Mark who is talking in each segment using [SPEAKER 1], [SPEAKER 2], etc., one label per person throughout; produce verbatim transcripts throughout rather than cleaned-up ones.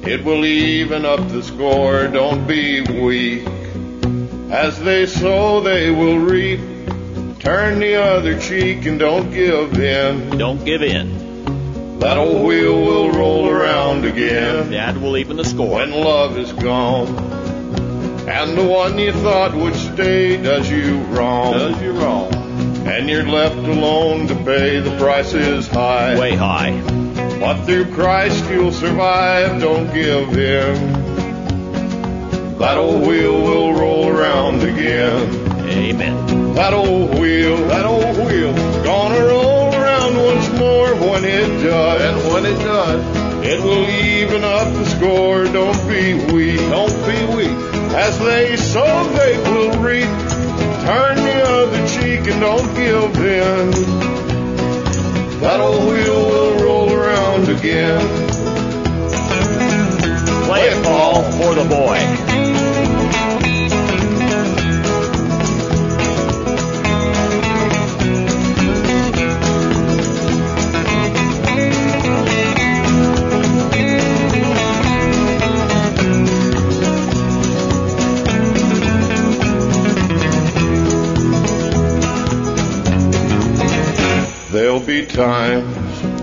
[SPEAKER 1] It will even up the score, don't be weak. As they sow, they will reap. Turn the other cheek and don't give in.
[SPEAKER 2] Don't give in.
[SPEAKER 1] That old wheel will roll around again.
[SPEAKER 2] That will even the score.
[SPEAKER 1] When love is gone, and the one you thought would stay does you wrong.
[SPEAKER 2] Does you wrong.
[SPEAKER 1] And you're left alone to pay, the price is high.
[SPEAKER 2] Way high.
[SPEAKER 1] But through Christ you'll survive, don't give in. That old wheel will roll around again.
[SPEAKER 2] Amen.
[SPEAKER 1] That old wheel, that old wheel, gonna roll around once more. When it does, and when it does, it will even up the score. Don't be weak, don't be weak. As they sow, they will reap. Turn the other cheek and don't give in. That old wheel will roll around again.
[SPEAKER 2] Play it, Paul, for the boy. There'll be times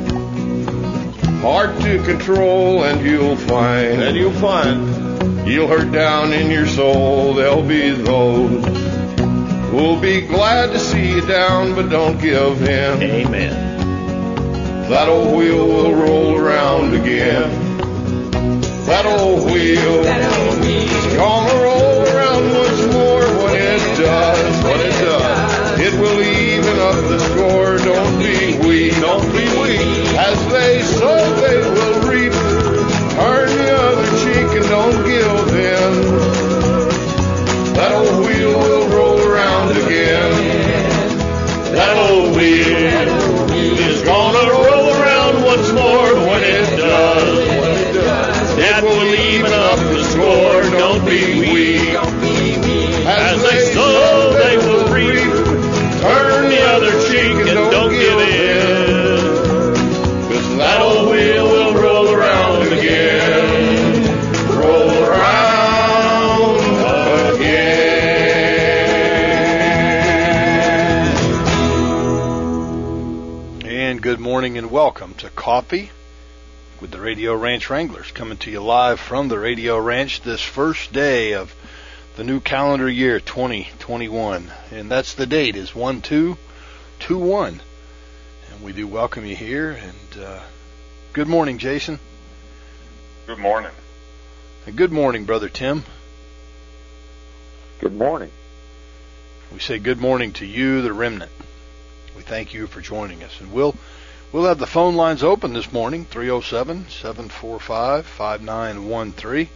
[SPEAKER 2] hard to control, and you'll find, and you'll find, you'll hurt down in your soul. There'll be those who'll be glad to see you down, but don't give in. Amen.
[SPEAKER 1] That old wheel will roll around again. That old wheel, that old wheel, gonna roll around once more. When it does, when it does, it will even up the score. Don't be weak, don't be weak. As they sow, they will reap. Turn the other cheek and don't give in. That old wheel will roll around again. That old wheel is gonna roll around once more. When it does, when it does, it will even up the score. Don't be weak. As they sow, they will reap. Turn the other cheek and don't give in. 'Cause that old wheel will roll around again. Roll around again.
[SPEAKER 3] And good morning and welcome to Coffee with the Radio Ranch Wranglers, coming to you live from the Radio Ranch this first day of the new calendar year twenty twenty-one, and that's the date is one two two one, and we do welcome you here. And uh, good morning, Jason.
[SPEAKER 4] Good morning.
[SPEAKER 3] And good morning, Brother Tim.
[SPEAKER 4] Good morning.
[SPEAKER 3] We say good morning to you, the remnant. We thank you for joining us, and we'll we'll have the phone lines open this morning, three oh seven, seven four five, five nine one three.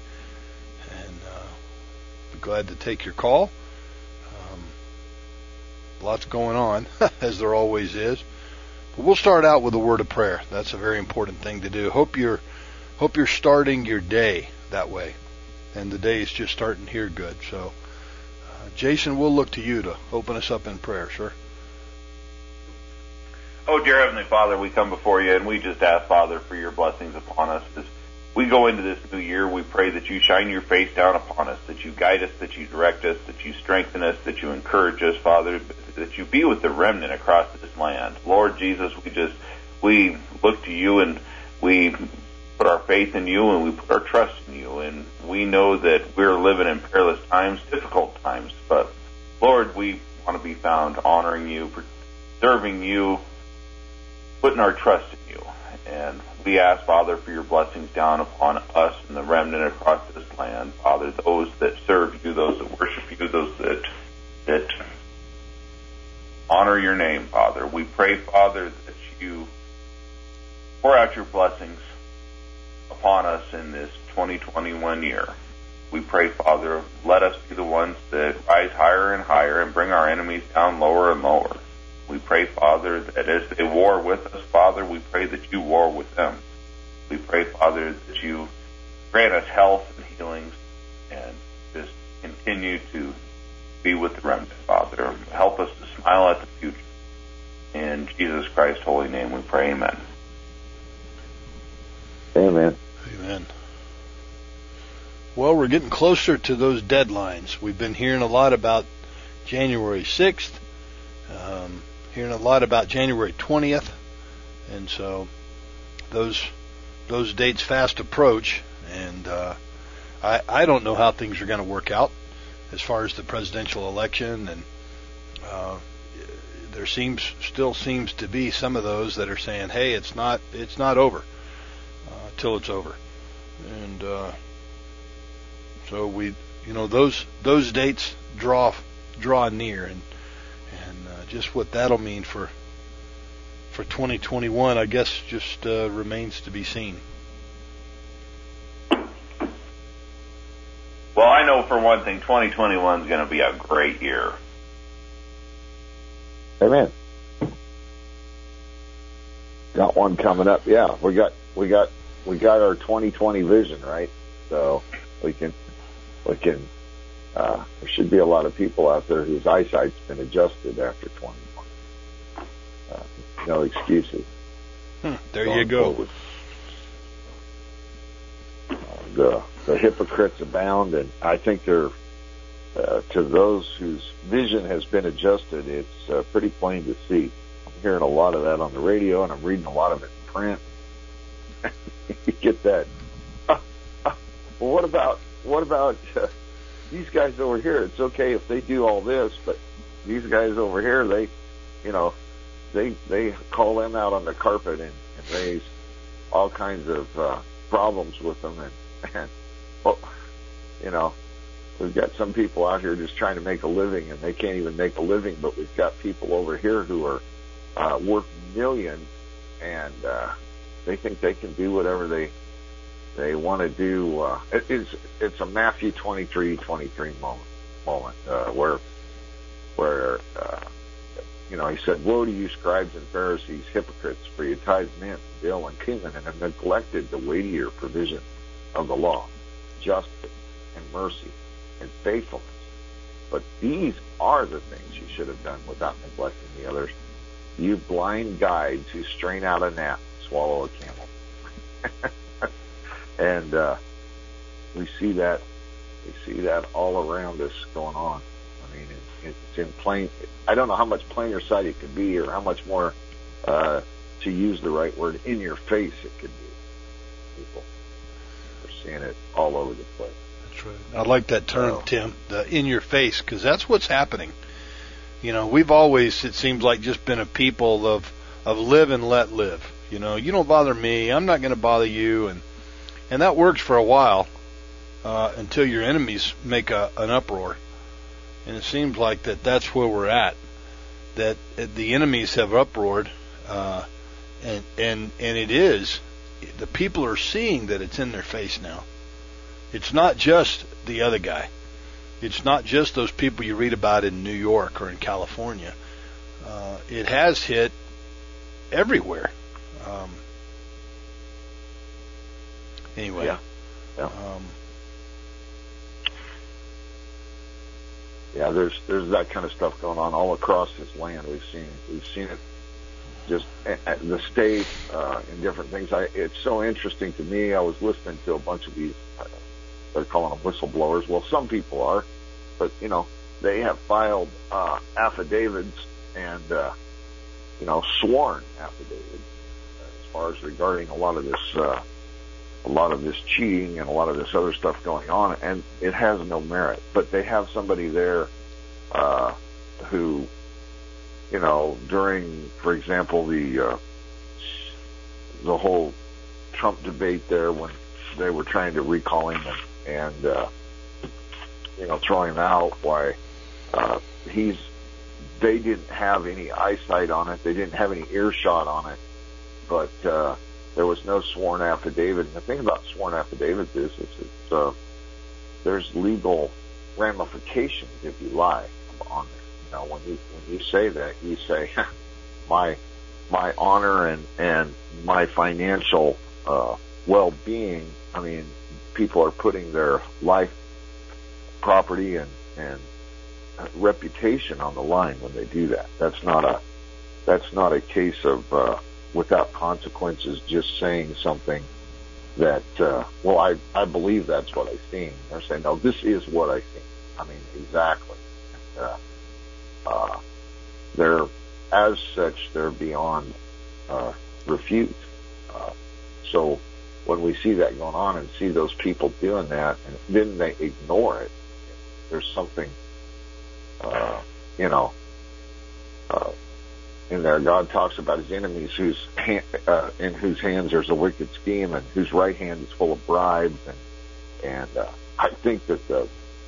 [SPEAKER 3] Glad to take your call. Um, lots going on, as there always is. But we'll start out with a word of prayer. That's a very important thing to do. Hope you're, hope you're starting your day that way, and the day is just starting here good. So, uh, Jason, we'll look to you to open us up in prayer, sir.
[SPEAKER 4] Oh, dear Heavenly Father, we come before you, and we just ask, Father, for your blessings upon us. As we go into this new year, we pray that you shine your face down upon us, that you guide us, that you direct us, that you strengthen us, that you encourage us, Father, that you be with the remnant across this land. Lord Jesus, we just, we look to you, and we put our faith in you, and we put our trust in you, and we know that we're living in perilous times, difficult times, but Lord, we want to be found honoring you, serving you, putting our trust in you. And we ask, Father, for your blessings down upon us and the remnant across this land. Father, those that serve you, those that worship you, those that that honor your name, Father. We pray, Father, that you pour out your blessings upon us in this twenty twenty-one year. We pray, Father, let us be the ones that rise higher and higher and bring our enemies down lower and lower. We pray, Father, that as they war with us, Father, we pray that you war with them. We pray, Father, that you grant us health and healings and just continue to be with the remnant, Father. Help us to smile at the future. In Jesus Christ's holy name we pray, amen.
[SPEAKER 5] Amen.
[SPEAKER 3] Amen. Well, we're getting closer to those deadlines. We've been hearing a lot about January sixth, um, hearing a lot about January twentieth, and so those those dates fast approach, and uh, I, I don't know how things are going to work out as far as the presidential election, and uh, there seems still seems to be some of those that are saying, "Hey, it's not it's not over uh, till it's over," and uh, so we, you know, those those dates draw draw near, and and uh, just what that'll mean for for twenty twenty-one, I guess, just uh, remains to be seen.
[SPEAKER 4] Well, I know for one thing, twenty twenty-one is going to be a great year.
[SPEAKER 5] Amen. Got one coming up. Yeah, we got we got we got our twenty twenty vision, right? So we can we can. Uh, there should be a lot of people out there whose eyesight's been adjusted after twenty twenty. Uh, no excuses.
[SPEAKER 3] Hmm, there you go.
[SPEAKER 5] Uh, the the hypocrites abound, and I think they're uh, to those whose vision has been adjusted. It's uh, pretty plain to see. I'm hearing a lot of that on the radio, and I'm reading a lot of it in print. You get that? Uh, uh, well, what about what about? Uh, These guys over here, it's okay if they do all this, but these guys over here, they, you know, they they call them out on the carpet and, and raise all kinds of uh, problems with them. And, and well, you know, we've got some people out here just trying to make a living, and they can't even make a living, but we've got people over here who are uh, worth millions, and uh, they think they can do whatever they They want to do. Uh, it, it's it's a Matthew twenty-three twenty-three moment moment uh, where where uh, you know he said, "Woe to you, scribes and Pharisees, hypocrites! For you tithe mint, dill, and cumin, and have neglected the weightier provision of the law, justice and mercy and faithfulness. But these are the things you should have done without neglecting the others. You blind guides who strain out a gnat, swallow a camel." And uh, we see that we see that all around us going on. I mean, it, it's in plain. I don't know how much plainer sight it could be, or how much more, uh, to use the right word, in your face it could be. People are seeing it all over the place.
[SPEAKER 3] That's right. I like that term, so, Tim, the in your face, because that's what's happening. You know, we've always, it seems like, just been a people of of live and let live. You know, you don't bother me, I'm not going to bother you, and And that works for a while uh, until your enemies make a, an uproar. And it seems like that that's where we're at, that the enemies have uproared, uh, and, and, and it is, the people are seeing that it's in their face now. It's not just the other guy. It's not just those people you read about in New York or in California. Uh, it has hit everywhere. Um, Anyway,
[SPEAKER 5] yeah, yeah.
[SPEAKER 3] Um,
[SPEAKER 5] yeah. There's there's that kind of stuff going on all across this land. We've seen we've seen it just at the state uh, in different things. I, it's so interesting to me. I was listening to a bunch of these. Uh, they're calling them whistleblowers. Well, some people are, but you know they have filed uh, affidavits and uh, you know sworn affidavits as far as regarding a lot of this. Uh, a lot of this cheating and a lot of this other stuff going on, and it has no merit. But they have somebody there uh, who, you know, during, for example, the uh, the whole Trump debate there, when they were trying to recall him and, and uh, you know, throw him out, why uh, he's they didn't have any eyesight on it, they didn't have any earshot on it, but uh, there was no sworn affidavit. And the thing about sworn affidavits is, is it's, uh, there's legal ramifications if you lie on there. You know, when you when you say that, you say my my honor and and my financial uh, well-being. I mean, people are putting their life, property, and and reputation on the line when they do that. That's not a that's not a case of uh, without consequences, just saying something that, uh, well, I, I believe that's what I've seen. They're saying, no, this is what I've seen. I mean, exactly. And, uh, uh, they're, as such, they're beyond uh, refute. Uh, so when we see that going on and see those people doing that, and then they ignore it, there's something, uh, you know, uh, in there. God talks about his enemies, whose hand, uh, in whose hands there's a wicked scheme, and whose right hand is full of bribes. And and uh, I think that the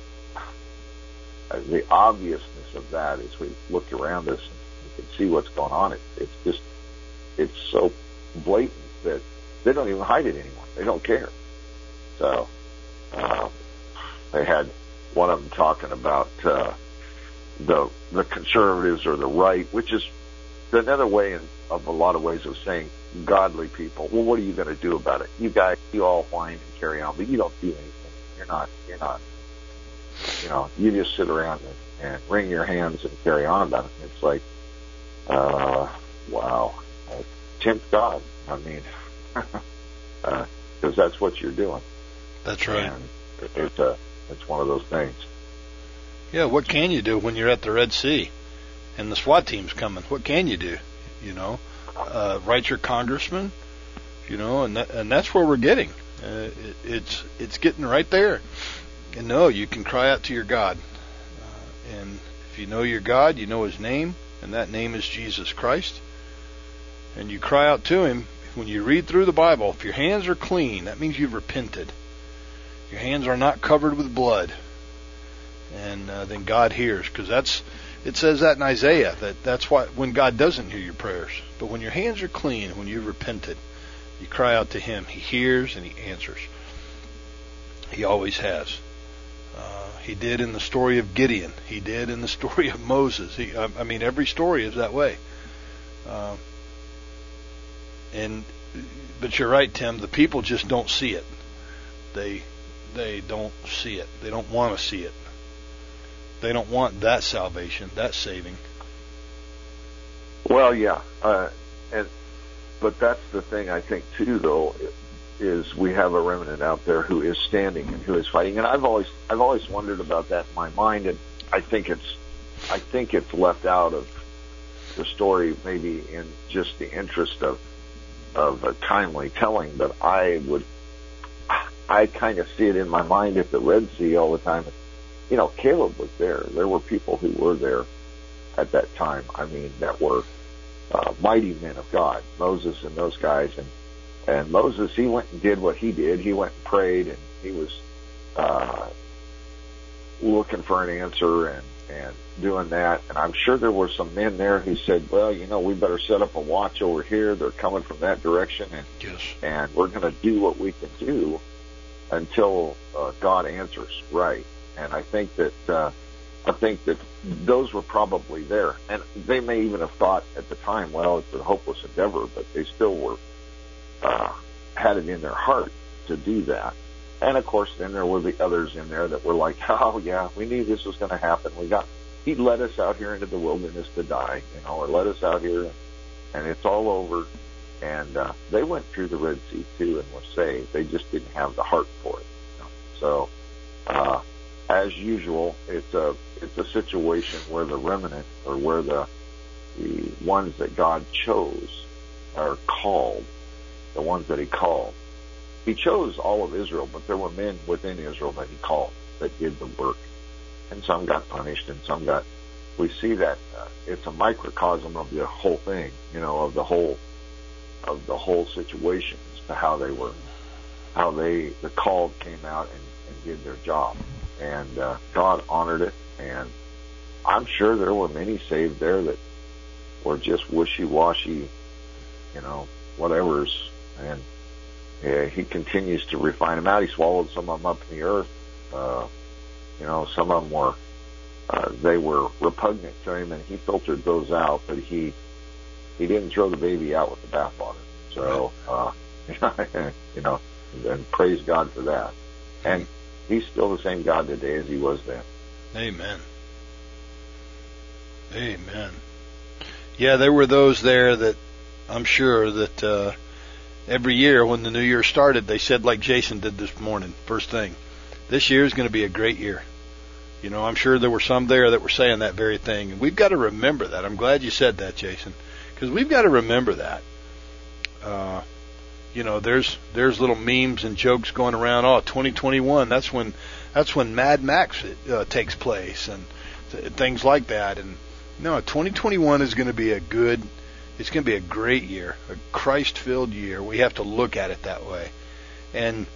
[SPEAKER 5] uh, the obviousness of that, as we look around us and we can see what's going on, it, it's just it's so blatant that they don't even hide it anymore. They don't care. So uh, they had one of them talking about uh, the the conservatives or the right, which is another way in, of a lot of ways of saying godly people. Well, what are you going to do about it? You guys, you all whine and carry on, but you don't do anything. You're not, you're not, you know, you just sit around and, and wring your hands and carry on about it. And it's like, uh, wow, uh, tempt God. I mean, because uh, that's what you're doing.
[SPEAKER 3] That's right.
[SPEAKER 5] And it's a, it's one of those things.
[SPEAKER 3] Yeah, what can you do when you're at the Red Sea and the SWAT team's coming? What can you do? You know, uh, write your congressman, you know, and that, and that's where we're getting. Uh, it, it's it's getting right there. And no, you can cry out to your God. Uh, and if you know your God, you know his name, and that name is Jesus Christ. And you cry out to him. When you read through the Bible, if your hands are clean, that means you've repented. Your hands are not covered with blood. And uh, then God hears, because that's it says that in Isaiah, that that's why when God doesn't hear your prayers. But when your hands are clean, when you've repented, you cry out to him. He hears and he answers. He always has. Uh, he did in the story of Gideon. He did in the story of Moses. He, I, I mean, every story is that way. Uh, and but you're right, Tim. The people just don't see it. They they don't see it. They don't want to see it. They don't want that salvation, that saving.
[SPEAKER 5] Well, yeah, uh, and but that's the thing I think too, though, is we have a remnant out there who is standing and who is fighting. And I've always, I've always wondered about that in my mind, and I think it's, I think it's left out of the story, maybe in just the interest of of a timely telling. But I would, I kind of see it in my mind at the Red Sea all the time. You know, Caleb was there. There were people who were there at that time. I mean, that were uh, mighty men of God, Moses and those guys. And, and Moses, he went and did what he did. He went and prayed, and he was uh, looking for an answer and, and doing that. And I'm sure there were some men there who said, well, you know, we better set up a watch over here. They're coming from that direction, and,
[SPEAKER 3] yes.
[SPEAKER 5] and we're going to do what we can do until uh, God answers right. And I think that uh, I think that those were probably there, and they may even have thought at the time, well, it's a hopeless endeavor, but they still were uh, had it in their heart to do that. And of course, then there were the others in there that were like, oh yeah, we knew this was going to happen. We got He led us out here into the wilderness to die, you know, or led us out here, and, and it's all over. And uh, they went through the Red Sea too and were saved. They just didn't have the heart for it. You know? So. Uh, As usual, it's a it's a situation where the remnant, or where the the ones that God chose are called, the ones that He called. He chose all of Israel, but there were men within Israel that He called that did the work, and some got punished, and some got. We see that uh, it's a microcosm of the whole thing, you know, of the whole of the whole situation as to how they were, how they the called came out and, and did their job. And uh, God honored it, and I'm sure there were many saved there that were just wishy-washy, you know, whatever's. And yeah, He continues to refine them out. He swallowed some of them up in the earth. Uh, you know, some of them were, uh, they were repugnant to Him, and He filtered those out, but He He didn't throw the baby out with the bathwater. So, uh, you know, and praise God for that. And He's still the same God today as He was then.
[SPEAKER 3] Amen. Amen. Yeah, there were those there that I'm sure that uh, every year when the new year started, they said, like Jason did this morning, first thing, this year is going to be a great year. You know, I'm sure there were some there that were saying that very thing. And we've got to remember that. I'm glad you said that, Jason, because we've got to remember that. Uh, you know, there's there's little memes and jokes going around. Oh, twenty twenty-one, that's when that's when Mad Max uh, takes place and th- things like that. And no, twenty twenty-one is going to be a good, it's going to be a great year, a Christ-filled year. We have to look at it that way, and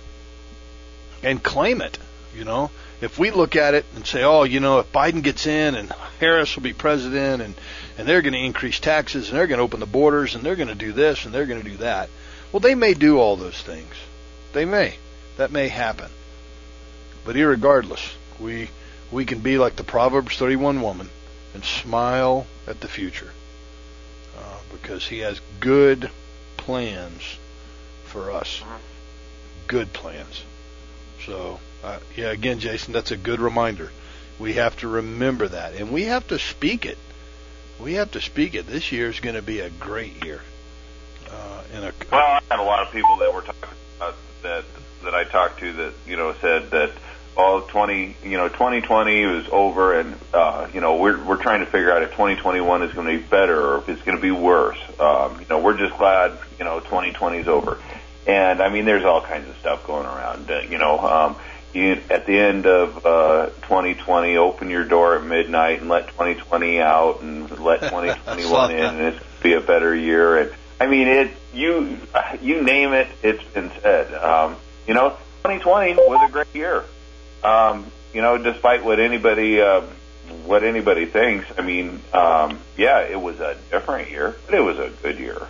[SPEAKER 3] and claim it. You know, if we look at it and say, oh, you know, if Biden gets in and Harris will be president and, and they're going to increase taxes and they're going to open the borders and they're going to do this and they're going to do that. Well, they may do all those things. They may. That may happen. But irregardless, we we can be like the Proverbs thirty-one woman and smile at the future uh, because he has good plans for us. Good plans. So... Uh, yeah, again, Jason, that's a good reminder. We have to remember that, and we have to speak it. We have to speak it. This year is going to be a great year. Uh, in a,
[SPEAKER 4] well, I had a lot of people that were talking about that that I talked to that you know said that all oh, twenty you know twenty twenty was over, and uh, you know we're we're trying to figure out if twenty twenty-one is going to be better or if it's going to be worse. Um, you know, we're just glad you know twenty twenty is over, and I mean, there's all kinds of stuff going around. Uh, you know. Um, You, at the end of uh, twenty twenty, open your door at midnight and let twenty twenty out and let twenty twenty-one in, and it's be a better year. And I mean, it you you name it, it's been said. Um, you know, twenty twenty was a great year. Um, you know, despite what anybody uh, what anybody thinks. I mean, um, yeah, it was a different year, but it was a good year,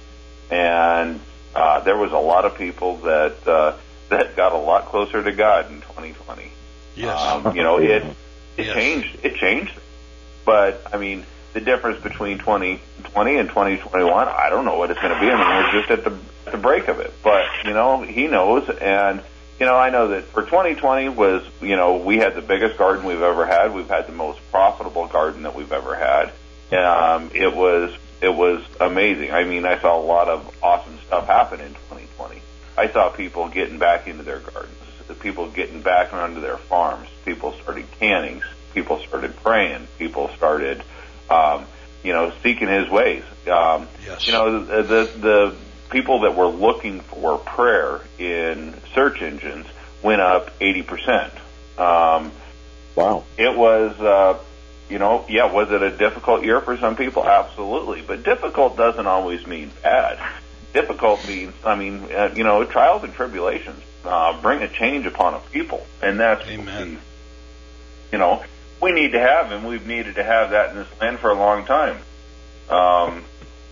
[SPEAKER 4] and uh, there was a lot of people that. Uh, that got a lot closer to God in twenty twenty.
[SPEAKER 3] Yes.
[SPEAKER 4] Um, you know, it it
[SPEAKER 3] yes.
[SPEAKER 4] changed. It changed. But, I mean, the difference between twenty twenty and twenty twenty-one, I don't know what it's going to be. I mean, we're just at the, at the break of it. But, you know, he knows. And, you know, I know that for twenty twenty was, you know, we had the biggest garden we've ever had. We've had the most profitable garden that we've ever had. Um, it was it was amazing. I mean, I saw a lot of awesome stuff happen in twenty twenty. I saw people getting back into their gardens, people getting back onto their farms. People started canning. People started praying. People started, um, you know, seeking His ways. Um,
[SPEAKER 3] yes.
[SPEAKER 4] You know, the, the the people that were looking for prayer in search engines went up eighty percent. Um,
[SPEAKER 5] wow.
[SPEAKER 4] It was, uh, you know, yeah, was it a difficult year for some people? Absolutely. But difficult doesn't always mean bad. Difficult means, I mean, uh, you know, trials and tribulations uh, bring a change upon a people, and that's
[SPEAKER 3] Amen.
[SPEAKER 4] What we, you know, we need to have, and we've needed to have that in this land for a long time. Um,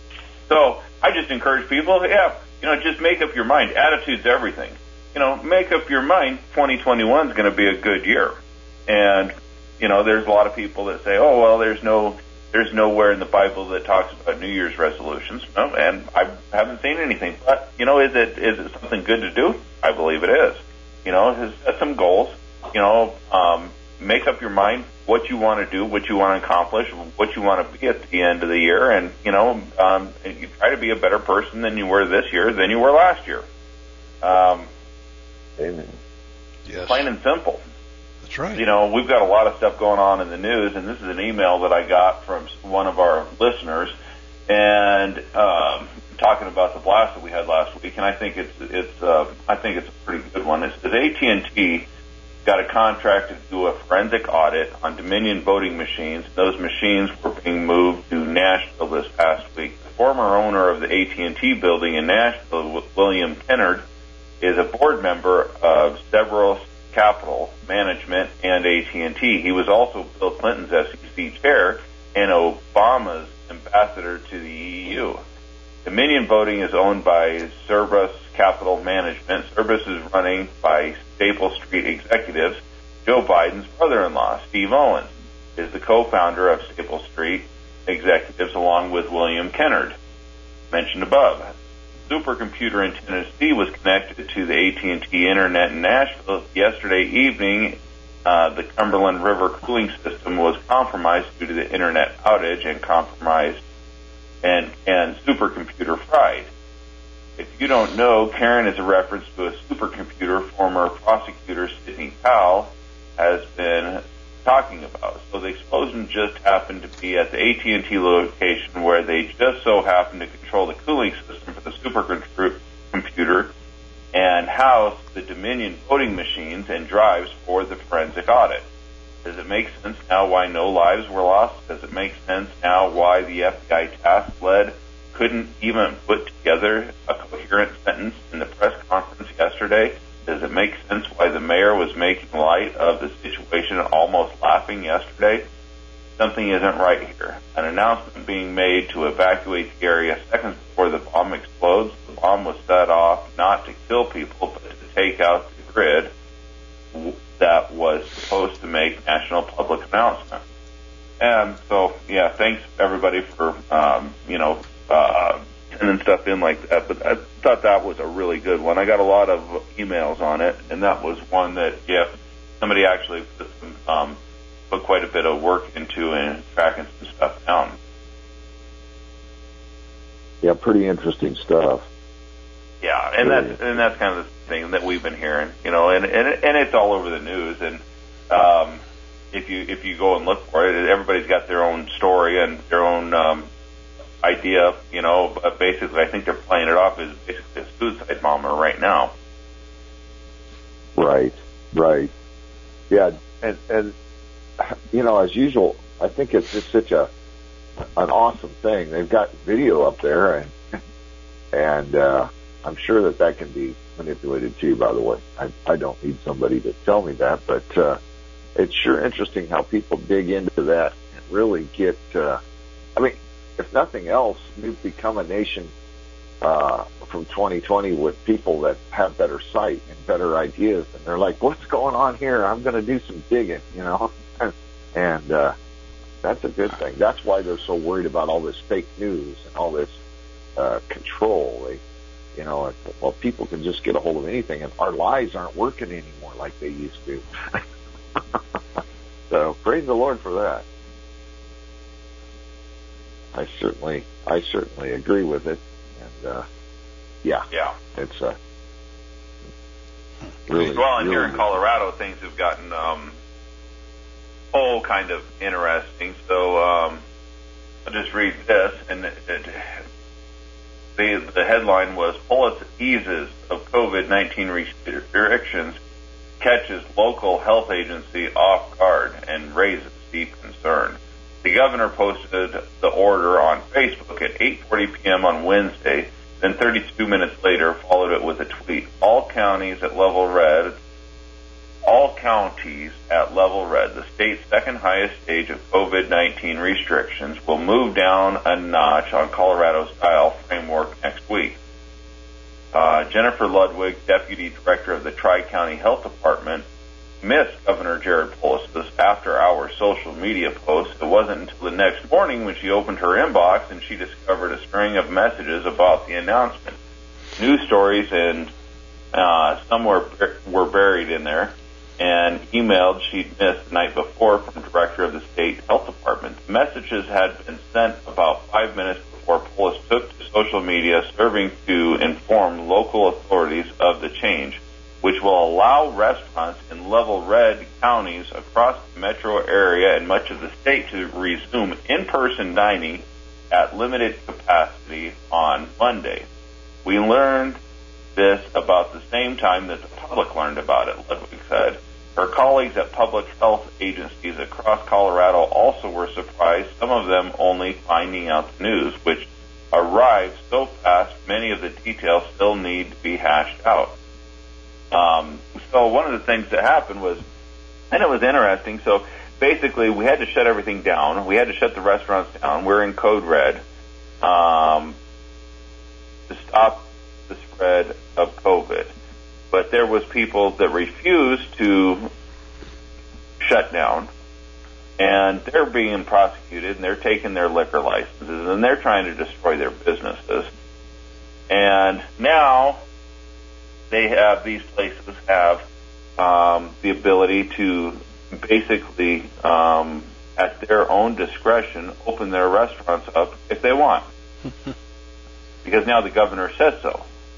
[SPEAKER 4] so I just encourage people, yeah, you know, just make up your mind. Attitude's everything. You know, make up your mind. twenty twenty-one is going to be a good year, and you know, there's a lot of people that say, oh well, there's no. There's nowhere in the Bible that talks about New Year's resolutions, no, and I haven't seen anything. But you know, is it is it something good to do? I believe it is. You know, set some goals. You know, um, make up your mind what you want to do, what you want to accomplish, what you want to be at the end of the year, and you know, um, you try to be a better person than you were this year than you were last year. Um,
[SPEAKER 5] Amen.
[SPEAKER 3] Yes.
[SPEAKER 4] Plain and simple.
[SPEAKER 3] That's right.
[SPEAKER 4] You know, we've got a lot of stuff going on in the news, and this is an email that I got from one of our listeners, and um, talking about the blast that we had last week. And I think it's it's uh, I think it's a pretty good one. It says A T and T got a contract to do a forensic audit on Dominion voting machines. Those machines were being moved to Nashville this past week. The former owner of the A T and T building in Nashville, William Kennard, is a board member of Severos Capital Management and A T and T. He was also Bill Clinton's S E C chair and Obama's ambassador to the E U. Dominion Voting is owned by Cerberus Capital Management. Cerberus is running by Staple Street executives. Joe Biden's brother-in-law, Steve Owens, is the co-founder of Staple Street executives along with William Kennard, mentioned above. Supercomputer in Tennessee was connected to the A T and T Internet in Nashville yesterday evening. Uh, the Cumberland River cooling system was compromised due to the Internet outage and compromised and, and supercomputer fried. if you don't know, Karen is a reference to a supercomputer former prosecutor Sidney Powell has been talking about. So the explosion just happened to be at the A T and T location where they just so happened to control the cooling system for the supercomputer and house the Dominion voting machines and drives for the forensic audit. Does it make sense now why no lives were lost? Does it make sense now why the F B I task lead couldn't even put together a coherent sentence in the press conference yesterday? Does it make sense why the mayor was making light of the situation and almost laughing yesterday? Something isn't right here. An announcement being made to evacuate the area seconds before the bomb explodes. The bomb was set off not to kill people, but to take out the grid that was supposed to make national public announcement. And so, yeah, thanks everybody for, um, you know, uh, sending stuff in like that. But I thought that was a really good one. I got a lot of emails on it, and that was one that, yeah, somebody actually put some, um, put quite a bit of work into and tracking some stuff down.
[SPEAKER 5] Yeah, pretty interesting stuff.
[SPEAKER 4] Yeah, and that's and that's kind of the thing that we've been hearing, you know, and and and it's all over the news. And um, if you if you go and look for it, everybody's got their own story and their own um, idea, you know. But basically, I think they're playing it off as basically a suicide bomber right now.
[SPEAKER 5] Right, right, yeah, and and you know, as usual, I think it's just such a an awesome thing. They've got video up there, and and. uh I'm sure that that can be manipulated too, by the way. I, I don't need somebody to tell me that, but uh, it's sure interesting how people dig into that and really get, uh, I mean, if nothing else, we've become a nation uh, from twenty twenty with people that have better sight and better ideas, and they're like, what's going on here? I'm going to do some digging, you know? and uh, that's a good thing. That's why they're so worried about all this fake news and all this uh, control. They, You know, well, people can just get a hold of anything, and our lies aren't working anymore like they used to. So praise the Lord for that. I certainly, I certainly agree with it, and uh, yeah,
[SPEAKER 4] yeah,
[SPEAKER 5] it's uh, really
[SPEAKER 4] well. And
[SPEAKER 5] really
[SPEAKER 4] here in Colorado, things have gotten um, oh, kind of interesting. So um, I'll just read this, and it. it The, the headline was, Polis eases of COVID nineteen restrictions catches local health agency off guard and raises deep concern. The governor posted the order on Facebook at eight forty p.m. on Wednesday, then thirty-two minutes later followed it with a tweet. All counties at level red, all counties at level red, the state's second highest stage of COVID nineteen restrictions, will move down a notch on Colorado-style framework next week. Uh, Jennifer Ludwig, Deputy Director of the Tri-County Health Department, missed Governor Jared Polis' after-hour social media post. It wasn't until the next morning when she opened her inbox and she discovered a string of messages about the announcement. News stories and uh, some were, were buried in there, and emailed she'd missed the night before from the Director of the State Health Department. The messages had been sent about five minutes before Polis took to social media, serving to inform local authorities of the change, which will allow restaurants in level red counties across the metro area and much of the state to resume in-person dining at limited capacity on Monday. We learned this about the same time that the public learned about it, Ludwig said. Her colleagues at public health agencies across Colorado also were surprised, some of them only finding out the news, which arrived so fast many of the details still need to be hashed out. Um, so one of the things that happened was, and it was interesting, so basically we had to shut everything down. We had to shut the restaurants down. We're in code red um, to stop the spread of COVID. But there was people that refused to shut down, and they're being prosecuted, and they're taking their liquor licenses, and they're trying to destroy their businesses. And now they have, these places have um, the ability to basically, um, at their own discretion, open their restaurants up if they want. Because now the governor says so.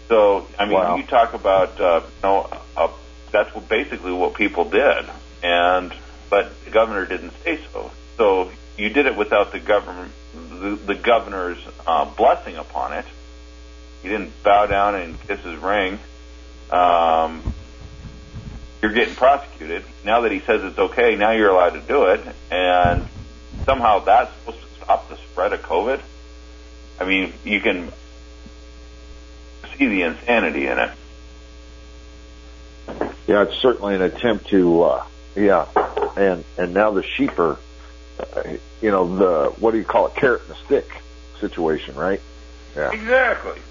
[SPEAKER 4] So, I mean,
[SPEAKER 5] wow.
[SPEAKER 4] you talk about, uh, you know, uh, that's what, basically what people did, and but the governor didn't say so. So you did it without the government, the, the governor's uh, blessing upon it. You didn't bow down and kiss his ring. Um, you're getting prosecuted. Now that he says it's okay, now you're allowed to do it, and somehow that's supposed to stop the spread of COVID. I mean, you can see the insanity in it.
[SPEAKER 5] Yeah, it's certainly an attempt to, uh, yeah, and and now the sheep are, uh, you know, the, what do you call it, carrot and the stick situation, right? Yeah.
[SPEAKER 4] Exactly.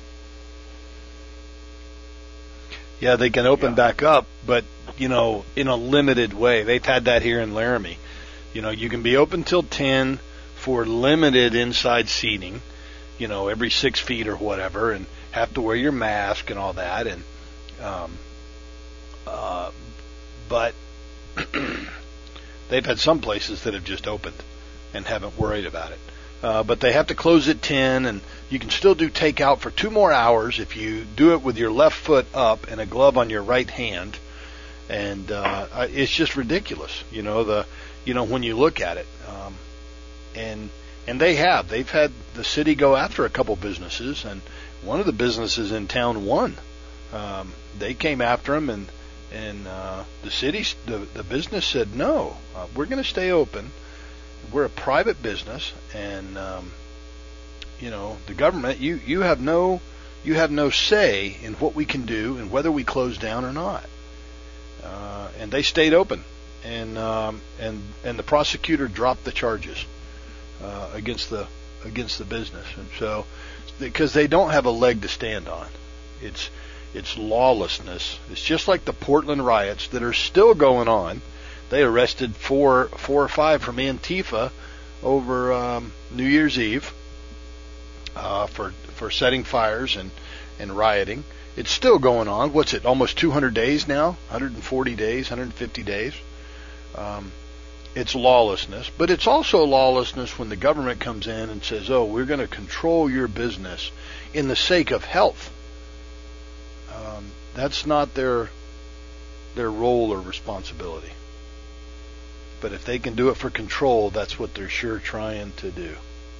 [SPEAKER 3] Yeah, they can open
[SPEAKER 4] Yeah.
[SPEAKER 3] back up, but, you know, in a limited way. They've had that here in Laramie. You know, you can be open till ten for limited inside seating, you know, every six feet or whatever, and have to wear your mask and all that. And, um, uh, but they've had some places that have just opened and haven't worried about it. Uh, but they have to close at ten, and you can still do takeout for two more hours if you do it with your left foot up and a glove on your right hand. And uh, it's just ridiculous, you know. The, you know, when you look at it, um, and and they have, they've had the city go after a couple businesses, and one of the businesses in town won. Um, they came after them, and and uh, the city, the the business said no, uh, we're going to stay open. We're a private business, and um, you know, the government, you, you have no you have no say in what we can do and whether we close down or not. Uh, and they stayed open, and um, and and the prosecutor dropped the charges uh, against the against the business, and so because they don't have a leg to stand on, it's it's lawlessness. It's just like the Portland riots that are still going on. They arrested four, four or five from Antifa over um, New Year's Eve uh, for for setting fires and, and rioting. It's still going on. What's it? Almost two hundred days now. one hundred forty days, one hundred fifty days. Um, it's lawlessness, but it's also lawlessness when the government comes in and says, "Oh, we're going to control your business in the sake of health." Um, that's not their their role or responsibility. But if they can do it for control, that's what they're sure trying to do.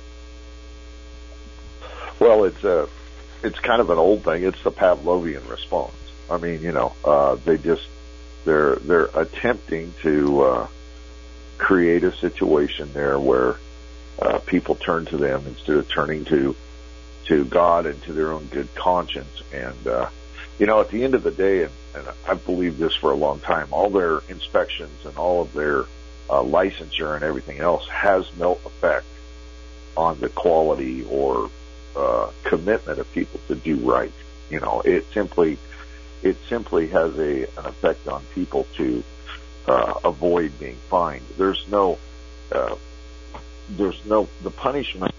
[SPEAKER 5] Well, it's a, it's kind of an old thing. It's the Pavlovian response. I mean, you know, uh, they just, they're, they're attempting to, uh, create a situation there where, uh, people turn to them instead of turning to, to God and to their own good conscience. And, uh, you know, at the end of the day, and, and I've believed this for a long time, all their inspections and all of their, Uh, licensure and everything else has no effect on the quality or uh, commitment of people to do right. You know, it simply it simply has a an effect on people to uh, avoid being fined. There's no uh, there's no the punishment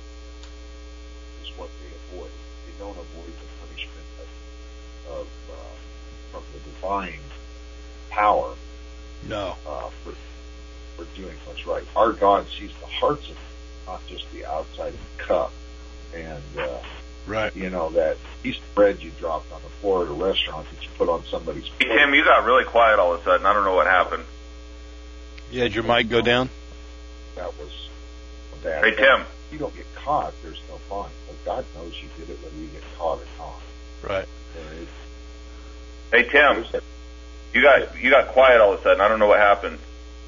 [SPEAKER 5] is what they avoid. They don't avoid the punishment of, of uh, from the divine power.
[SPEAKER 3] No.
[SPEAKER 5] Uh, for for doing what's right. Our God sees the hearts of it, not just the outside of the cup. And, uh,
[SPEAKER 3] right.
[SPEAKER 5] you know, that piece of bread you dropped on the floor at a restaurant that you put on somebody's
[SPEAKER 4] Hey,
[SPEAKER 5] plate.
[SPEAKER 4] Tim, you got really quiet all of a sudden. I don't know what happened.
[SPEAKER 3] Yeah, did your mic go down?
[SPEAKER 5] That was bad.
[SPEAKER 4] Hey, Tim.
[SPEAKER 5] If you don't get caught, there's no fine. But God knows you did it whether you get caught or not.
[SPEAKER 3] Right.
[SPEAKER 5] And it,
[SPEAKER 4] Hey, Tim, you got you got quiet all of a sudden. I don't know what happened.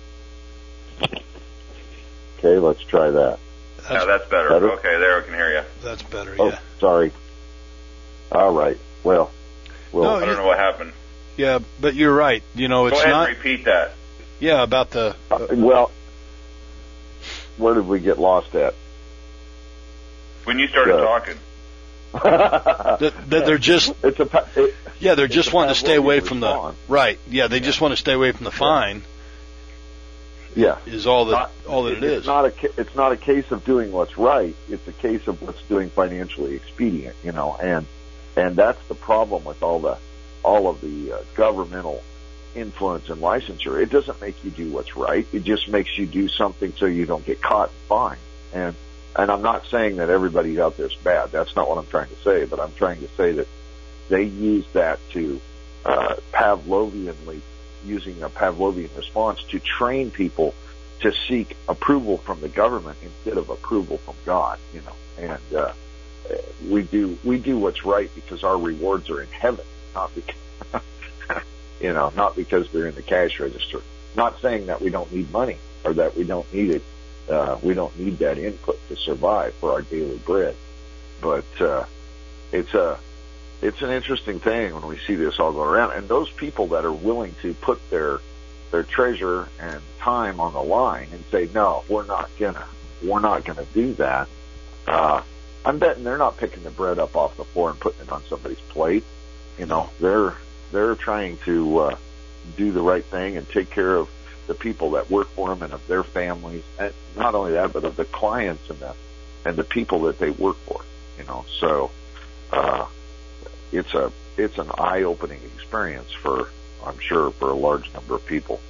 [SPEAKER 5] okay, let's try that.
[SPEAKER 3] That's,
[SPEAKER 4] Yeah, that's better.
[SPEAKER 5] better?
[SPEAKER 4] Okay, there I can hear you.
[SPEAKER 3] that's better,
[SPEAKER 5] Oh,
[SPEAKER 3] yeah.
[SPEAKER 5] sorry. All right. Well, well
[SPEAKER 3] No,
[SPEAKER 4] I don't know what happened.
[SPEAKER 3] Yeah, but you're right. You know, it's
[SPEAKER 4] Go ahead
[SPEAKER 3] not,
[SPEAKER 4] and repeat that.
[SPEAKER 3] yeah, about the,
[SPEAKER 5] uh, well, where did we get lost at?
[SPEAKER 4] When you started
[SPEAKER 5] Yeah.
[SPEAKER 4] talking.
[SPEAKER 3] that, that they're just,
[SPEAKER 5] It's a pa- it,
[SPEAKER 3] yeah, they're
[SPEAKER 5] it's
[SPEAKER 3] just
[SPEAKER 5] a
[SPEAKER 3] wanting to stay
[SPEAKER 5] Pavlovian
[SPEAKER 3] away from the,
[SPEAKER 5] response.
[SPEAKER 3] right, yeah, they just want to stay away from the fine
[SPEAKER 5] yeah.
[SPEAKER 3] is all that,
[SPEAKER 5] Not-
[SPEAKER 3] all that it
[SPEAKER 5] it's
[SPEAKER 3] is.
[SPEAKER 5] Not a, ca- it's not a case of doing what's right. It's a case of what's doing financially expedient, you know, and, and that's the problem with all the, all of the uh, governmental influence and licensure. It doesn't make you do what's right. It just makes you do something so you don't get caught and fined. And, and I'm not saying that everybody out there is bad. That's not what I'm trying to say, but I'm trying to say that they use that to uh, Pavlovianly, using a Pavlovian response to train people to seek approval from the government instead of approval from God, you know. And uh, we do we do what's right because our rewards are in heaven, not because you know, not because they're in the cash register. Not saying that we don't need money or that we don't need it. Uh, we don't need that input to survive for our daily bread. But uh, it's a it's an interesting thing when we see this all go around. And those people that are willing to put their their treasure and time on the line and say, no, we're not gonna we're not gonna do that. Uh, I'm betting they're not picking the bread up off the floor and putting it on somebody's plate. You know, they're they're trying to uh, do the right thing and take care of the people that work for them and of their families. And not only that, but of the clients and the and the people that they work for. You know, so uh, it's a it's an eye-opening experience for, I'm sure, for a large number of people.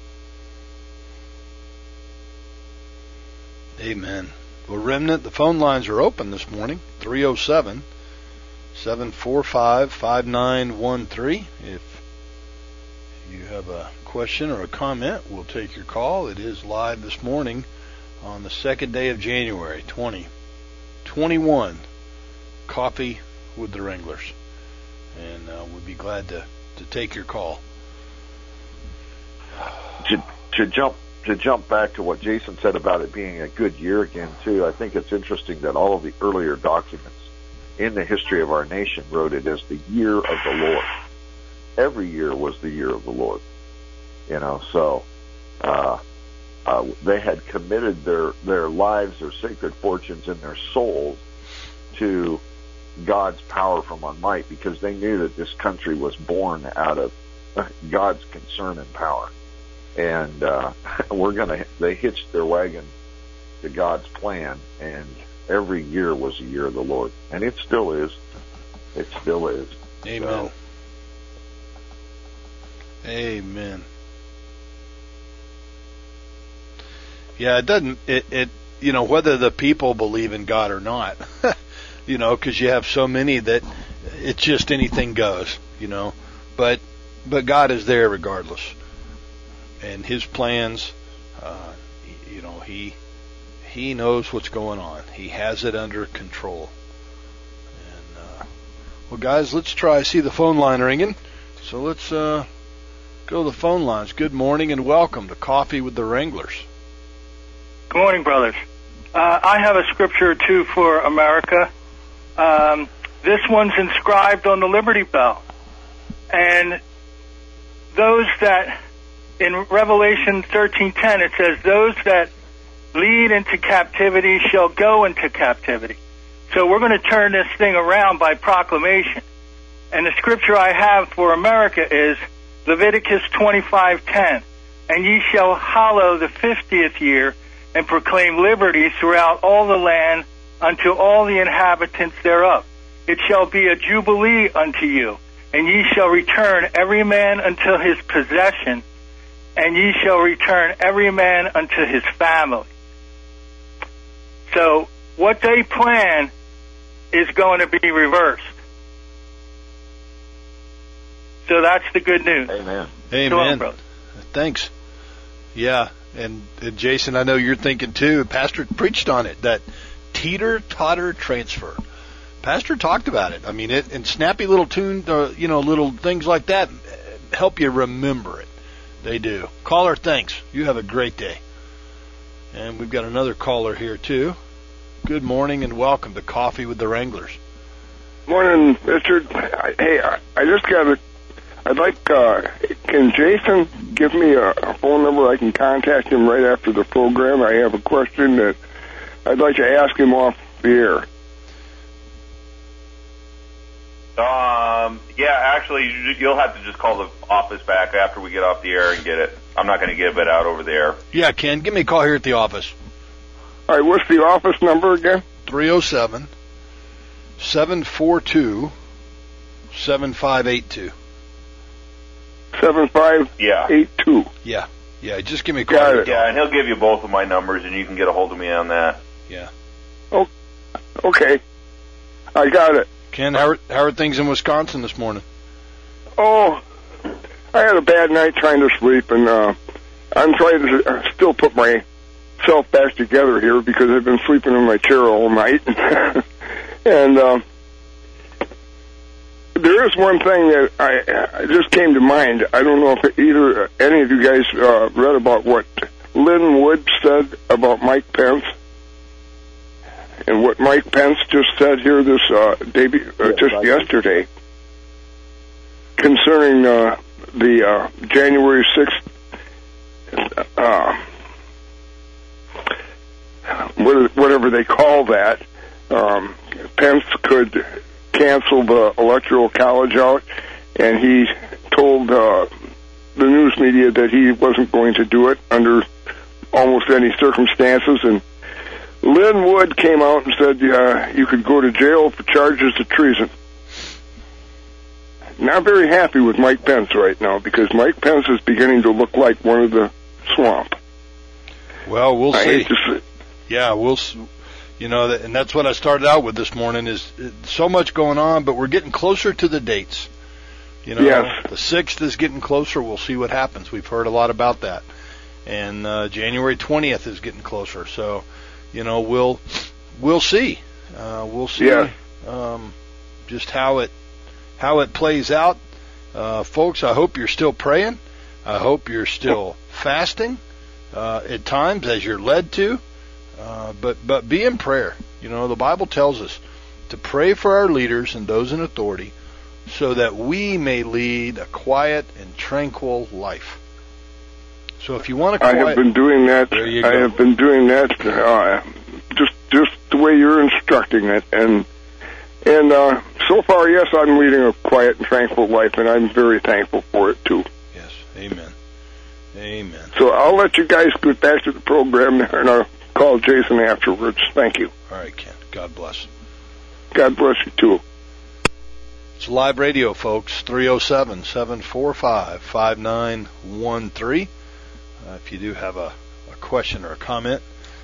[SPEAKER 3] Amen. Well, Remnant, the phone lines are open this morning, three oh seven, seven four five, five nine one three. If you have a question or a comment, we'll take your call. It is live this morning on the second day of January, twenty twenty-one. Coffee with the Wranglers. And uh, we'd be glad to, to take your call.
[SPEAKER 5] To, to jump to jump back to what Jason said about it being a good year again, too, I think it's interesting that all of the earlier documents in the history of our nation wrote it as the year of the Lord. Every year was the year of the Lord. You know, so uh, uh, they had committed their, their lives, their sacred fortunes, and their souls to God's power from on might, because they knew that this country was born out of God's concern and power. And uh, we're gonna. They hitched their wagon to God's plan, and every year was a year of the Lord, and it still is. It still is.
[SPEAKER 3] Amen. So. Amen. Yeah, it doesn't. It, it. You know, whether the people believe in God or not. You know, because you have so many that it's just anything goes. You know, but but God is there regardless. And His plans, uh, you know, He He knows what's going on. He has it under control. And uh, well, guys, let's try. I see the phone line ringing, so let's uh, go to the phone lines. Good morning and welcome to Coffee with the Wranglers.
[SPEAKER 6] Good morning, brothers. Uh, I have a scripture or two for America. Um, this one's inscribed on the Liberty Bell, and those that. In Revelation thirteen ten, it says, those that lead into captivity shall go into captivity. So we're going to turn this thing around by proclamation. And the scripture I have for America is Leviticus twenty-five ten. And ye shall hallow the fiftieth year and proclaim liberty throughout all the land unto all the inhabitants thereof. It shall be a jubilee unto you, and ye shall return every man unto his possession, and ye shall return every man unto his family. So what they plan is going to be reversed. So that's the good news.
[SPEAKER 5] Amen.
[SPEAKER 3] Amen. On, Thanks. Yeah, and, and Jason, I know you're thinking too. Pastor preached on it, that teeter-totter transfer. Pastor talked about it. I mean, it and snappy little tune, uh, you know, little things like that help you remember it. They do. Caller, thanks. You have a great day. And we've got another caller here, too. Good morning and welcome to Coffee with the Wranglers.
[SPEAKER 7] Morning, Richard. Hey, I, I just got a... I'd like... Uh, can Jason give me a, a phone number I can contact him right after the program? I have a question that I'd like to ask him off the air.
[SPEAKER 4] Um, yeah, actually, you'll have to just call the office back after we get off the air and get it. I'm not going to give it out over the air.
[SPEAKER 3] Yeah, Ken, give me a call here at the office.
[SPEAKER 7] All right, what's the office number again?
[SPEAKER 3] three oh seven, seven four two, seven five eight two.
[SPEAKER 7] seven five eight two.
[SPEAKER 3] Yeah, yeah, just give me a call.
[SPEAKER 7] Got it.
[SPEAKER 4] Yeah, and he'll give you both of my numbers, and you can get a hold of me on that.
[SPEAKER 3] Yeah.
[SPEAKER 7] Oh, okay. I got it.
[SPEAKER 3] Ken, how are, how are things in Wisconsin this morning?
[SPEAKER 7] Oh, I had a bad night trying to sleep, and uh, I'm trying to uh, still put myself back together here because I've been sleeping in my chair all night. and uh, there is one thing that I, I just came to mind. I don't know if either any of you guys uh, read about what Lynn Wood said about Mike Pence. And what Mike Pence just said here this uh, day, uh, just yesterday, concerning uh, the uh, January sixth, uh, whatever they call that, um, Pence could cancel the Electoral College out, and he told uh, the news media that he wasn't going to do it under almost any circumstances, and Lynn Wood came out and said uh, you could go to jail for charges of treason. Not very happy with Mike Pence right now because Mike Pence is beginning to look like one of the swamp.
[SPEAKER 3] Well, we'll
[SPEAKER 7] I
[SPEAKER 3] see.
[SPEAKER 7] hate to see.
[SPEAKER 3] Yeah, we'll, you know, and that's what I started out with this morning is so much going on, but we're getting closer to the dates. You know,
[SPEAKER 7] yes.
[SPEAKER 3] The sixth is getting closer. We'll see what happens. We've heard a lot about that. And uh, January twentieth is getting closer. So, you know, we'll we'll see. Uh, we'll see
[SPEAKER 7] yeah.
[SPEAKER 3] um, just how it how it plays out. Uh, folks, I hope you're still praying. I hope you're still fasting uh, at times as you're led to. Uh, but but be in prayer. You know, the Bible tells us to pray for our leaders and those in authority so that we may lead a quiet and tranquil life. So if you want to quiet,
[SPEAKER 7] I have been doing that.
[SPEAKER 3] There you
[SPEAKER 7] I
[SPEAKER 3] go.
[SPEAKER 7] have been doing that uh, just just the way you're instructing it, and and uh, so far, yes, I'm leading a quiet and tranquil life, and I'm very thankful for it too.
[SPEAKER 3] Yes, amen, amen.
[SPEAKER 7] So I'll let you guys get back to the program there, and I'll call Jason afterwards. Thank you.
[SPEAKER 3] All right, Ken. God bless.
[SPEAKER 7] God bless you too.
[SPEAKER 3] It's live radio, folks. three oh seven, seven four five, five nine one three. Uh, if you do have a, a question or a comment.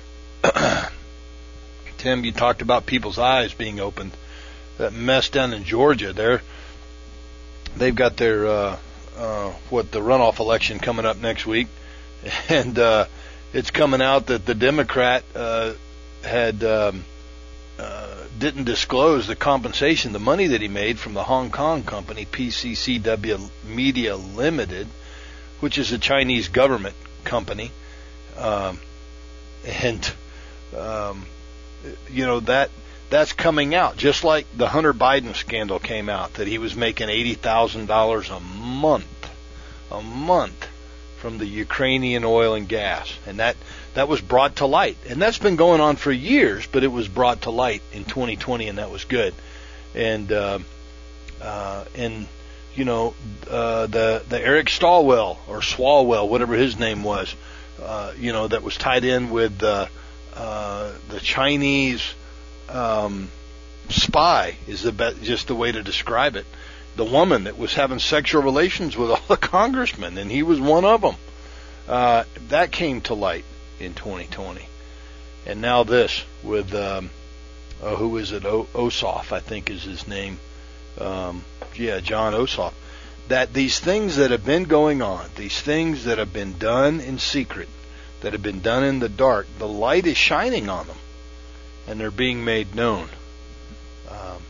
[SPEAKER 3] Tim, you talked about people's eyes being opened. That mess down in Georgia, they're, they've got their, uh, uh, what, the runoff election coming up next week. And uh, it's coming out that the Democrat uh, had um, uh, didn't disclose the compensation, the money that he made from the Hong Kong company, P C C W Media Limited, which is a Chinese government company, um, and um, you know that that's coming out just like the Hunter Biden scandal came out, that he was making eighty thousand dollars a month, a month from the Ukrainian oil and gas, and that that was brought to light, and that's been going on for years, but it was brought to light in twenty twenty, and that was good, and uh, uh, and. You know, uh, the the Eric Swalwell or Swalwell, whatever his name was, uh, you know, that was tied in with uh, uh, the Chinese um, spy is the be- just the way to describe it. The woman that was having sexual relations with all the congressmen, and he was one of them. Uh, that came to light in twenty twenty, and now this with um, oh, who is it? O- Ossoff, I think is his name. Um, yeah, John Ossoff, that these things that have been going on, these things that have been done in secret, that have been done in the dark, the light is shining on them, and they're being made known. Um,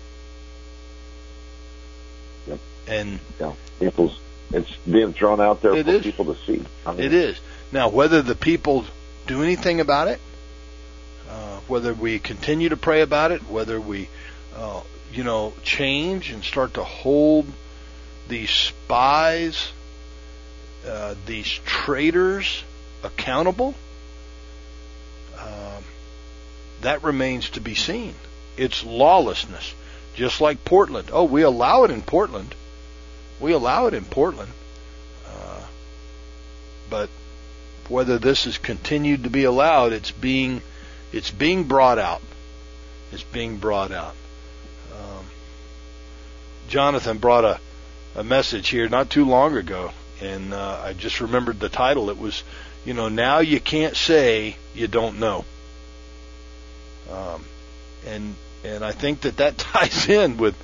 [SPEAKER 5] yep.
[SPEAKER 3] And
[SPEAKER 5] yeah, people's it's being thrown out there for
[SPEAKER 3] is.
[SPEAKER 5] people to see. I mean,
[SPEAKER 3] it is. Now, whether the people do anything about it, uh, whether we continue to pray about it, whether we uh, you know, change and start to hold these spies, uh, these traitors accountable, um, that remains to be seen. It's lawlessness, just like Portland. Oh, we allow it in Portland. We allow it in Portland. Uh, but whether this is continued to be allowed, it's being, it's being brought out. It's being brought out. Um, Jonathan brought a, a message here not too long ago, and uh, I just remembered the title. It was, you know, now you can't say you don't know. Um, and and I think that that ties in with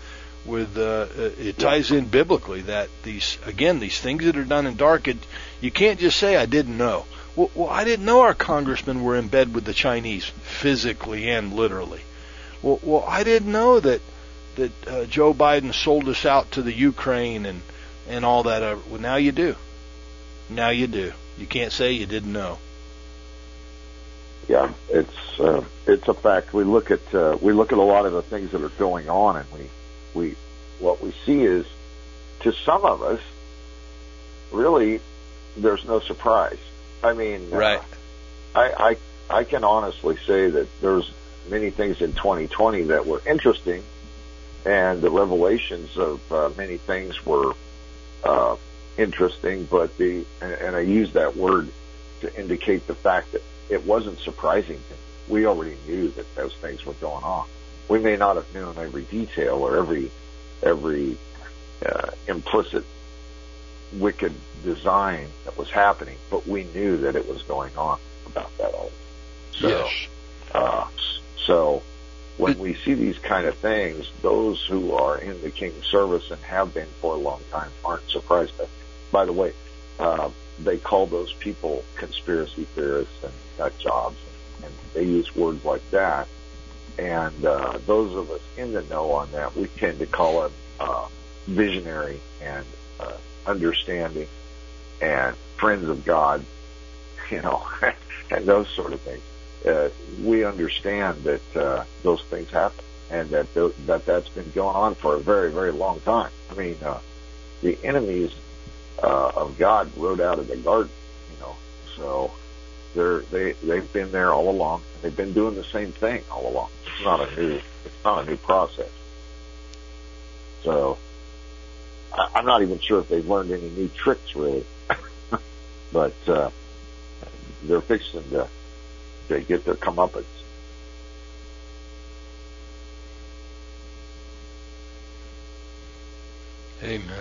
[SPEAKER 3] with uh, it ties in biblically that these again these things that are done in dark, it, you can't just say I didn't know. Well, well, I didn't know our congressmen were in bed with the Chinese physically and literally. Well, well I didn't know that that uh, Joe Biden sold us out to the Ukraine and and all that. Uh, well, now you do. Now you do. You can't say you didn't know.
[SPEAKER 5] Yeah, it's uh, it's a fact. We look at uh, we look at a lot of the things that are going on, and we we what we see is, to some of us, really, there's no surprise. I mean,
[SPEAKER 3] right?
[SPEAKER 5] Uh, I, I I can honestly say that there's many things in twenty twenty that were interesting, and the revelations of uh, many things were uh, interesting. But the and, and I use that word to indicate the fact that it wasn't surprising to me. We already knew that those things were going on. We may not have known every detail or every every uh, implicit wicked design that was happening, but we knew that it was going on about that all. So,
[SPEAKER 3] yes.
[SPEAKER 5] uh, so when we see these kind of things, those who are in the King's service and have been for a long time aren't surprised. By the way, uh, they call those people conspiracy theorists and nut jobs, and they use words like that. And uh, those of us in the know on that, we tend to call them uh, visionary and uh, understanding and friends of God, you know, and those sort of things. Uh, we understand that uh, those things happen, and that th- that that's been going on for a very, very long time. I mean, uh, the enemies uh, of God rode out of the garden, you know, so they're they they've been there all along. They've been doing the same thing all along. It's not a new it's not a new process. So I, I'm not even sure if they've learned any new tricks really, but uh, they're fixing to to get their comeuppance.
[SPEAKER 3] Amen.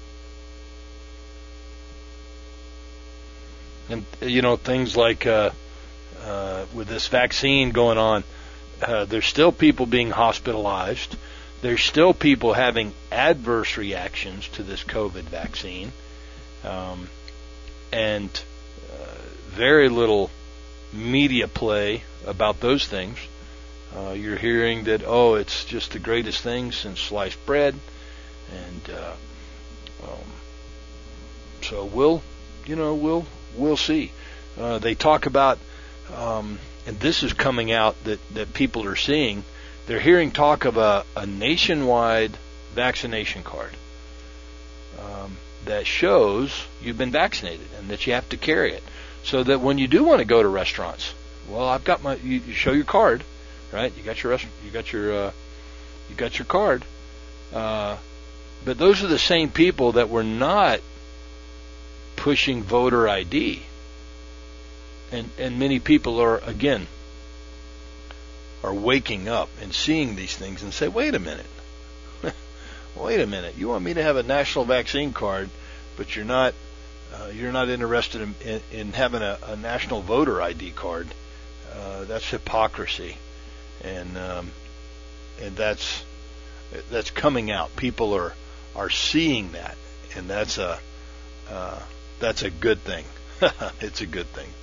[SPEAKER 3] And, you know, things like uh, uh, with this vaccine going on, uh, there's still people being hospitalized. There's still people having adverse reactions to this COVID vaccine. Um, and uh, very little media play about those things. Uh, you're hearing that, oh, it's just the greatest thing since sliced bread. And uh, um, so we'll, you know, we'll we'll see. Uh, they talk about, um, and this is coming out that, that people are seeing. They're hearing talk of a, a nationwide vaccination card um, that shows you've been vaccinated and that you have to carry it, so that when you do want to go to restaurants, well, I've got my. You, you show your card, right? You got your rest, you got your uh, you got your card. Uh, But those are the same people that were not pushing voter I D. And and many people are, again, are waking up and seeing these things and say, wait a minute. Wait a minute. You want me to have a national vaccine card, but you're not uh, you're not interested in, in, in having a, a national voter I D card. Uh, that's hypocrisy. And um, and that's that's coming out. People are are seeing that, and that's a uh, that's a good thing. It's a good thing.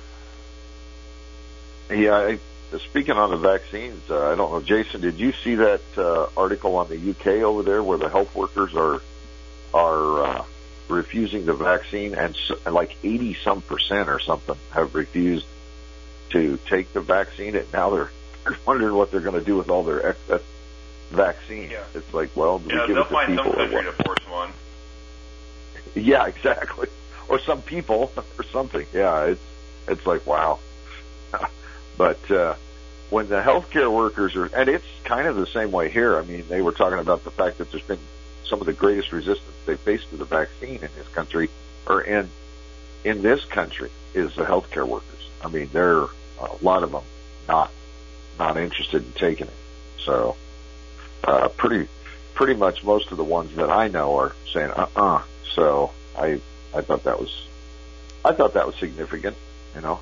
[SPEAKER 5] Yeah, I, speaking on the vaccines, uh, I don't know, Jason, did you see that uh, article on the U K over there where the health workers are are uh, refusing the vaccine, and, so, and like eighty some percent or something have refused to take the vaccine, and now they're wondering what they're going to do with all their excess vaccine.
[SPEAKER 4] Yeah.
[SPEAKER 5] It's like, well, do
[SPEAKER 4] yeah,
[SPEAKER 5] we give
[SPEAKER 4] they'll
[SPEAKER 5] it to
[SPEAKER 4] find
[SPEAKER 5] people
[SPEAKER 4] some country
[SPEAKER 5] or what?
[SPEAKER 4] to force one.
[SPEAKER 5] Yeah, exactly. Or some people or something. Yeah, it's it's like, wow. But uh, when the healthcare workers are, and it's kind of the same way here. I mean, they were talking about the fact that there's been some of the greatest resistance they faced to the vaccine in this country, or in in this country, is the healthcare workers. I mean, there are a lot of them not not interested in taking it. So, uh, pretty pretty much most of the ones that I know are saying, uh-uh. So I I thought that was I thought that was significant, you know.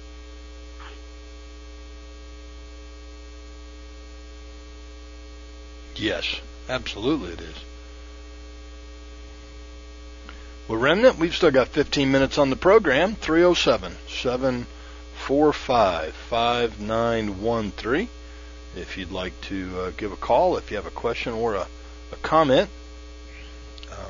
[SPEAKER 3] Yes, Absolutely it is. Well, Remnant, we've still got fifteen minutes on the program. three oh seven, seven four five, five nine one three. If you'd like to uh, give a call, if you have a question or a, a comment. Um,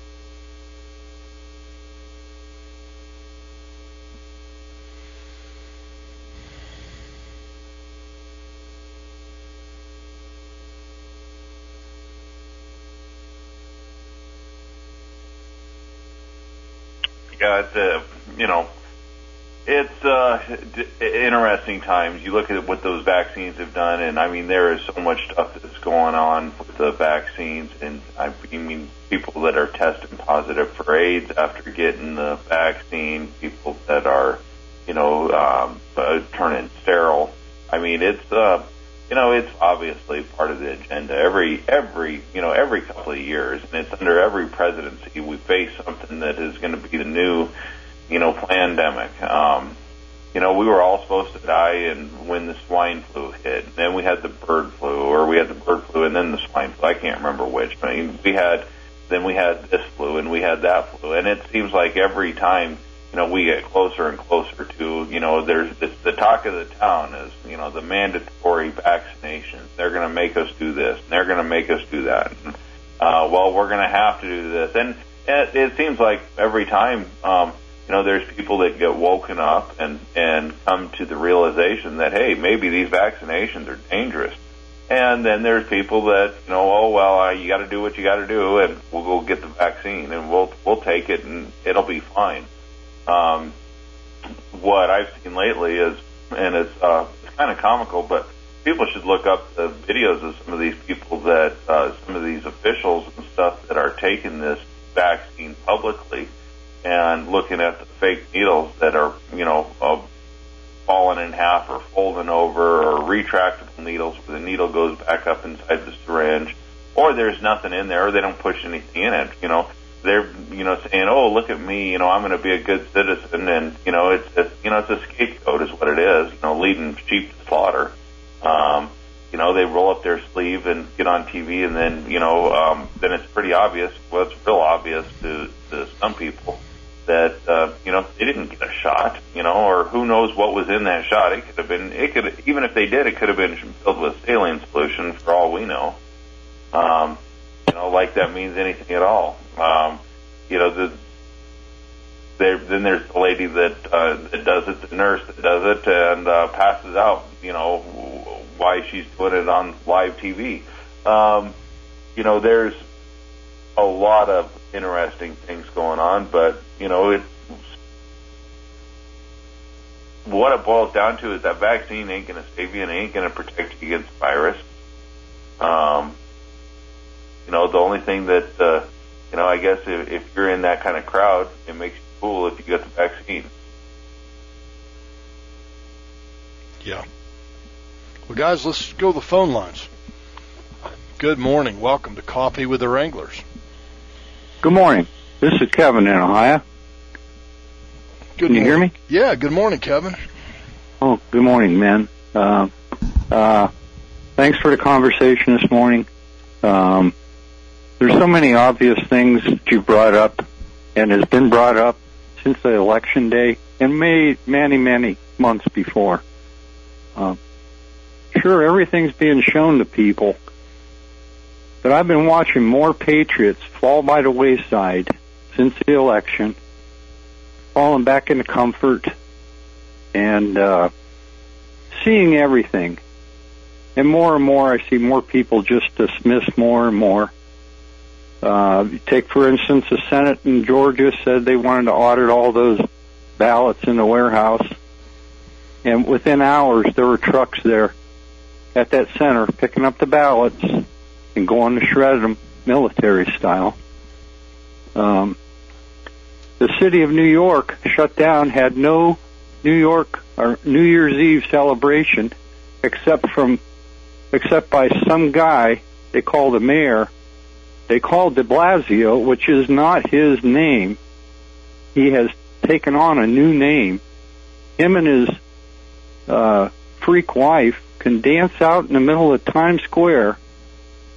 [SPEAKER 4] Yeah, it's, uh, you know, it's uh, d- interesting times. You look at what those vaccines have done, and I mean, there is so much stuff that's going on with the vaccines, and I mean, people that are testing positive for AIDS after getting the vaccine, people that are, you know, um, uh, turning sterile. I mean, it's, uh, you know, it's obviously part of the agenda. Every, every, you know, every couple of years, and it's under every presidency, we face something that is going to be the new, you know, pandemic. Um, you know, we were all supposed to die and when the swine flu hit. Then we had the bird flu, or we had the bird flu and then the swine flu. I can't remember which. I mean, we had, then we had this flu and we had that flu. And it seems like every time, you know, we get closer and closer to, you know, there's this, the talk of the town is, you know, the mandatory vaccinations. They're going to make us do this. And they're going to make us do that. And, uh, well, we're going to have to do this. And it, it seems like every time, um, you know, there's people that get woken up and, and come to the realization that, hey, maybe these vaccinations are dangerous. And then there's people that, you know, oh, well, uh, you got to do what you got to do, and we'll go get the vaccine, and we'll we'll take it, and it'll be fine. Um, what I've seen lately is, and it's, uh, it's kind of comical, but people should look up the videos of some of these people that, uh, some of these officials and stuff that are taking this vaccine publicly and looking at the fake needles that are, you know, uh, falling in half or folding over, or retractable needles where the needle goes back up inside the syringe, or there's nothing in there, or they don't push anything in it, you know. They're, you know, saying, oh, look at me, you know, I'm going to be a good citizen, and, you know, it's, it's, you know, it's a scapegoat is what it is, you know, leading sheep to slaughter. Um, you know, they roll up their sleeve and get on T V, and then, you know, um, then it's pretty obvious, well, it's real obvious to, to some people that, uh, you know, they didn't get a shot, you know, or who knows what was in that shot. It could have been, it could, even if they did, it could have been filled with saline solution for all we know. Um, you know, like that means anything at all. Um, you know, the, there, then there's the lady that, uh, that does it, the nurse that does it and, uh, passes out, you know, why she's doing it on live T V. Um, you know, there's a lot of interesting things going on, but, you know, it, what it boils down to is that vaccine ain't going to save you and ain't going to protect you against the virus. Um, you know, the only thing that, uh, you know, I guess if, if you're in that kind of crowd, it makes you cool if you get the vaccine.
[SPEAKER 3] Yeah. Well, guys, let's go to the phone lines. Good morning. Welcome to Coffee with the Wranglers.
[SPEAKER 8] Good morning. This is Kevin in Ohio.
[SPEAKER 3] Good
[SPEAKER 8] Can you
[SPEAKER 3] morning.
[SPEAKER 8] hear me?
[SPEAKER 3] Yeah, good morning, Kevin.
[SPEAKER 8] Oh, good morning, man. Uh, uh, thanks for the conversation this morning. Um, there's so many obvious things that you brought up and has been brought up since the election day and many, many, many months before. Uh, sure, everything's being shown to people, but I've been watching more patriots fall by the wayside since the election, falling back into comfort and uh, seeing everything. And more and more, I see more people just dismiss more and more. Uh, take, for instance, the Senate in Georgia said they wanted to audit all those ballots in the warehouse. And within hours, there were trucks there at that center picking up the ballots and going to shred them military style. Um, the city of New York shut down, had no New York or New Year's Eve celebration except from except by some guy they call the mayor. They called de Blasio, which is not his name. He has taken on a new name. Him and his uh, freak wife can dance out in the middle of Times Square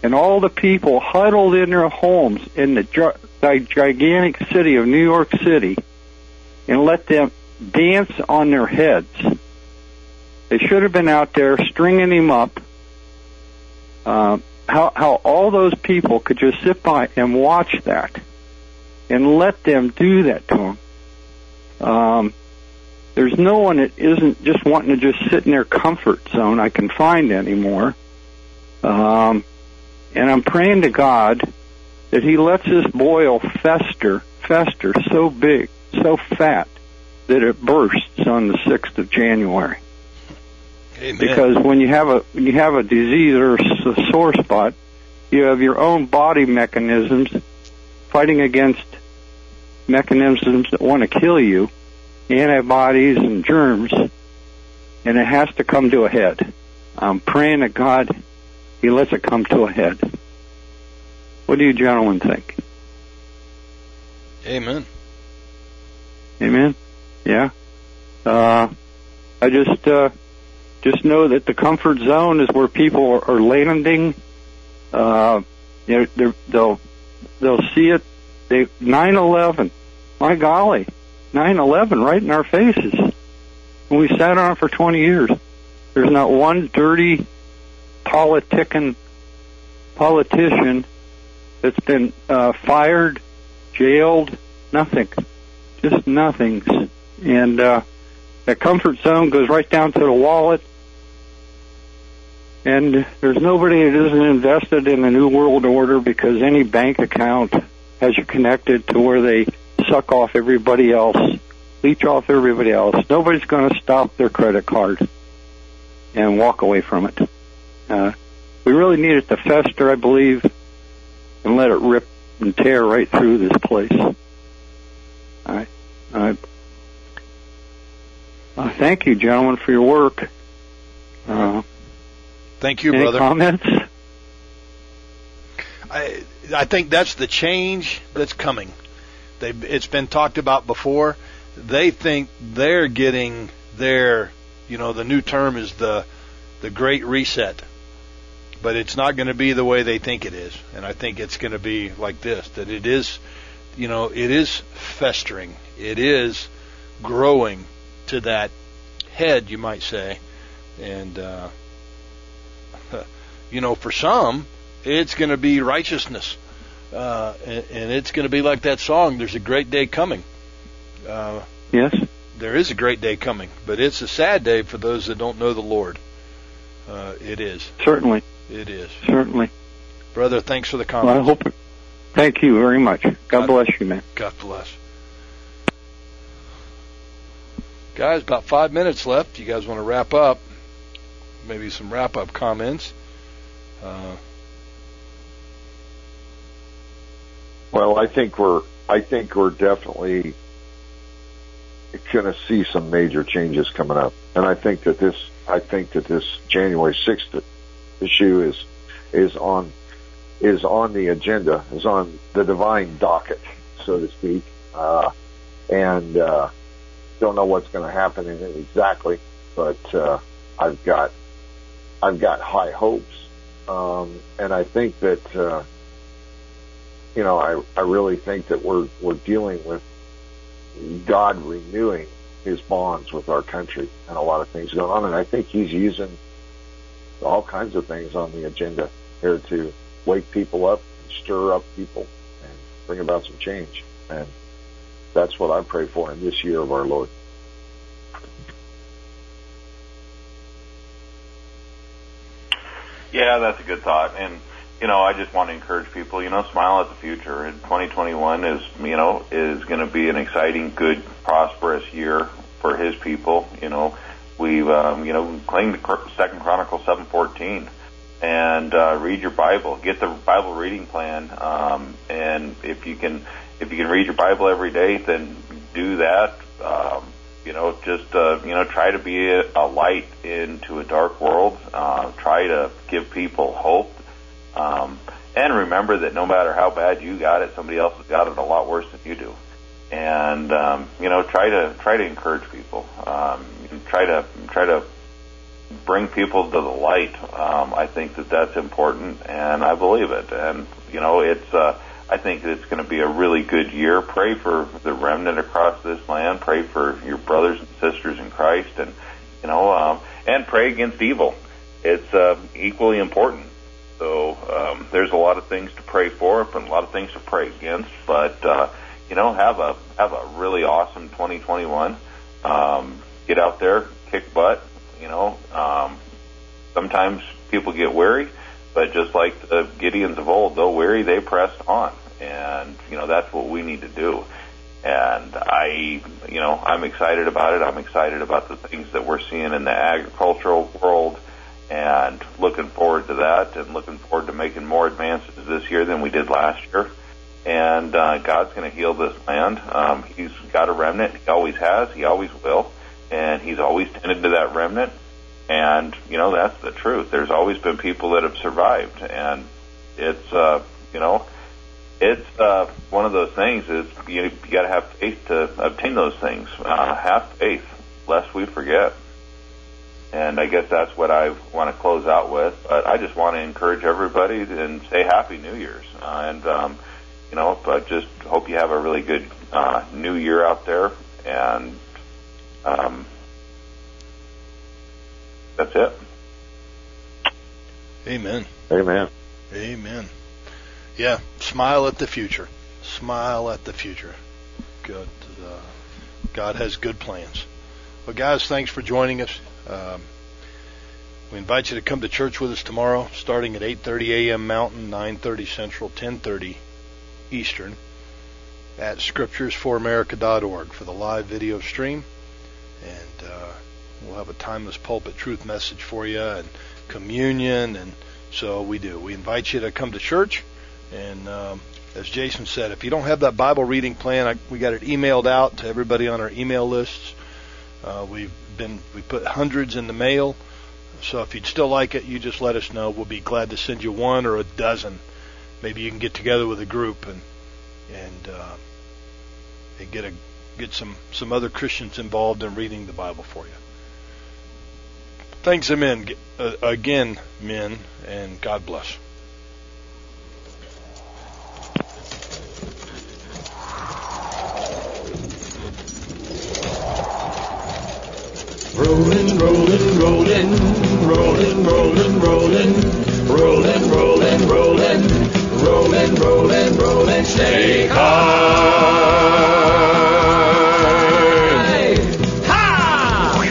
[SPEAKER 8] and all the people huddled in their homes in the, the gigantic city of New York City and let them dance on their heads. They should have been out there stringing him up. Uh, how, how all those people could just sit by and watch that and let them do that to him. Um, there's no one that isn't just wanting to just sit in their comfort zone I can find anymore. Um, and I'm praying to God that he lets this boil fester, fester so big, so fat, that it bursts on the sixth of January.
[SPEAKER 3] Amen.
[SPEAKER 8] Because when you have a when you have a disease or a sore spot, you have your own body mechanisms fighting against mechanisms that want to kill you, antibodies and germs, and it has to come to a head. I'm praying to God he lets it come to a head. What do you gentlemen think?
[SPEAKER 3] Amen.
[SPEAKER 8] Amen? Yeah. Uh, I just... Uh, Just know that the comfort zone is where people are, are landing. Uh, you know, they'll they'll see it. They nine eleven, my golly, nine eleven right in our faces. And we sat on it for twenty years. There's not one dirty politicking politician that's been uh, fired, jailed, nothing, just nothings. And uh, that comfort zone goes right down to the wallet. And there's nobody that isn't invested in the New World Order because any bank account has you connected to where they suck off everybody else, leech off everybody else. Nobody's going to stop their credit card and walk away from it. Uh, we really need it to fester, I believe, and let it rip and tear right through this place. I, I, uh, thank you, gentlemen, for your work. Uh,
[SPEAKER 3] Thank you,
[SPEAKER 8] Any
[SPEAKER 3] brother.
[SPEAKER 8] Comments?
[SPEAKER 3] I I think that's the change that's coming. They it's been talked about before. They think they're getting their, you know, the new term is the the Great Reset, but it's not going to be the way they think it is. And I think it's going to be like this: that it is, you know, it is festering, it is growing to that head, you might say, and. Uh, You know, for some, it's going to be righteousness. Uh, and, and it's going to be like that song, There's a Great Day Coming. Uh,
[SPEAKER 8] yes.
[SPEAKER 3] There is a great day coming, but it's a sad day for those that don't know the Lord. Uh, it is.
[SPEAKER 8] Certainly.
[SPEAKER 3] It is.
[SPEAKER 8] Certainly.
[SPEAKER 3] Brother, thanks for the
[SPEAKER 8] Well,
[SPEAKER 3] comments.
[SPEAKER 8] I hope. It, thank you very much. God,
[SPEAKER 3] God
[SPEAKER 8] bless you, man.
[SPEAKER 3] God bless. Guys, about five minutes left. You guys want to wrap up? Maybe some wrap-up comments. Uh,
[SPEAKER 5] well, I think we're I think we're definitely going to see some major changes coming up, and I think that this I think that this January sixth issue is is on is on the agenda, is on the divine docket, so to speak, uh, and uh, don't know what's going to happen in it exactly, but uh, I've got I've got high hopes. Um, and I think that, uh, you know, I, I really think that we're, we're dealing with God renewing his bonds with our country and a lot of things going on. And I think he's using all kinds of things on the agenda here to wake people up, stir up people, and bring about some change. And that's what I pray for in this year of our Lord.
[SPEAKER 4] Yeah, that's a good thought. And, you know, I just want to encourage people, you know, smile at the future. And twenty twenty-one is, you know, is going to be an exciting, good, prosperous year for his people. You know, we've, um, you know, claimed the Second Chronicles seven fourteen and uh, read your Bible. Get the Bible reading plan. Um, and if you can, if you can read your Bible every day, then do that. Um, You know, just, uh, you know, try to be a, a light into a dark world. Uh, try to give people hope. Um, and remember that no matter how bad you got it, somebody else has got it a lot worse than you do. And, um, you know, try to, try to encourage people. Um, try to, try to bring people to the light. Um, I think that that's important, and I believe it. And, you know, it's, uh, I think it's going to be a really good year. Pray for the remnant across this land. Pray for your brothers and sisters in Christ, and, you know, um, and pray against evil. It's uh, equally important. So um, there's a lot of things to pray for and a lot of things to pray against. But, uh, you know, have a have a really awesome twenty twenty-one. Um, get out there, kick butt. You know, um, sometimes people get weary, but just like the Gideons of old, though weary, they pressed on. And, you know, that's what we need to do. And I, you know, I'm excited about it. I'm excited about the things that we're seeing in the agricultural world, and looking forward to that, and looking forward to making more advances this year than we did last year. And uh, God's going to heal this land. Um, he's got a remnant. He always has. He always will. And he's always tended to that remnant. And, you know, that's the truth. There's always been people that have survived. And it's, uh, you know, it's uh, one of those things is you, you got to have faith to obtain those things. Uh, have faith, lest we forget. And I guess that's what I want to close out with. But I just want to encourage everybody and say Happy New Year's. Uh, and, um, you know, but just hope you have a really good uh, new year out there. And um, that's it.
[SPEAKER 3] Amen.
[SPEAKER 5] Amen.
[SPEAKER 3] Amen. Yeah, smile at the future. Smile at the future. Good. Uh, God has good plans. Well, guys, thanks for joining us. Um, we invite you to come to church with us tomorrow, starting at eight thirty a.m. Mountain, nine thirty Central, ten thirty Eastern, at scriptures for america dot org for the live video stream. And uh, we'll have a timeless pulpit truth message for you, and communion. And so we do. We invite you to come to church. And um, as Jason said, if you don't have that Bible reading plan, I, we got it emailed out to everybody on our email lists. Uh, we've been we put hundreds in the mail. So if you'd still like it, you just let us know. We'll be glad to send you one or a dozen. Maybe you can get together with a group and and, uh, and get a get some, some other Christians involved in reading the Bible for you. Thanks, amen. Uh, again, men, and God bless.
[SPEAKER 9] Rolling, rolling, rolling, rolling, rolling, rolling, rolling, rolling, rolling, rolling, rolling, rolling, stay high. Ha!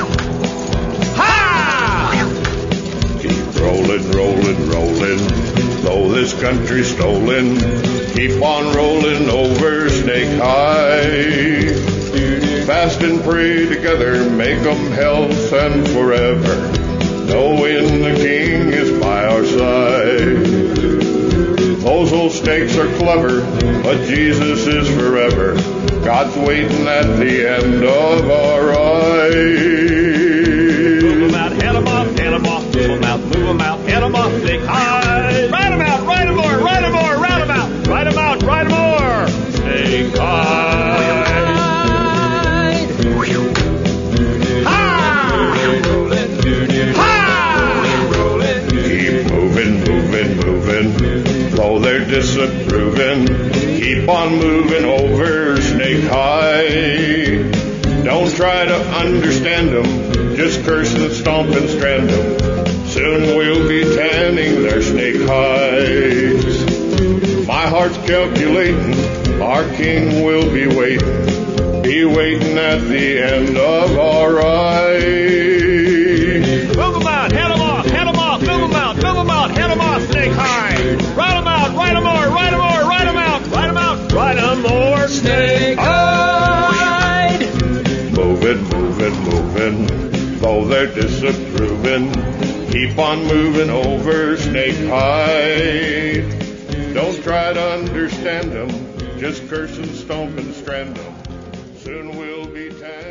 [SPEAKER 9] Ha!
[SPEAKER 1] Keep rolling, rolling, rolling, though this country's stolen. Keep on rolling over Snake High. Fast and pray together, make 'em health and forever, knowing the King is by our side. Those old snakes are clever, but Jesus is forever. God's waiting at the end of our ride.
[SPEAKER 9] Move 'em out, head 'em off, head 'em off, move 'em out, move 'em out, head 'em off, Snake High. Ride 'em out, ride 'em more, ride 'em more, ride 'em out, ride 'em out, ride 'em more, Snake High.
[SPEAKER 1] Keep moving, moving, moving, though they're disapproving. Keep on moving over Snake High. Don't try to understand them, just curse and stomp and strand them. Soon we'll be tanning their snake hides. My heart's calculating, our King will be waiting, be waiting at the end of our ride.
[SPEAKER 9] Move 'em out, head 'em off, head 'em off, move 'em out, move 'em out, head 'em off, Snake High. Ride 'em out, ride 'em more, ride 'em more, ride 'em out, ride 'em out, ride 'em more, Snake High.
[SPEAKER 1] Moving, moving, moving, though they're disapproving. Keep on moving over Snake High. Don't try to understand them, just curse and stomp and strand them. Soon we'll be tan.